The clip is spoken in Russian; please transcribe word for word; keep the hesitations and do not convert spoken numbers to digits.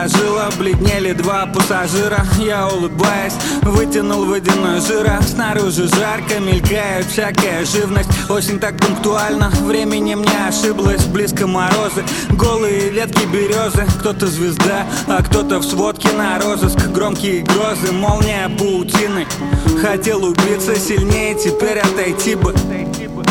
заложила, бледнели два пассажира. Я, улыбаясь, вытянул водяной жира. Снаружи жарко, мелькает всякая живность. Осень так пунктуально, временем не ошиблась. Близко морозы, голые ветки березы. Кто-то звезда, а кто-то в сводке на розыск. Громкие грозы, молния паутины. Хотел убиться сильнее, теперь отойти бы.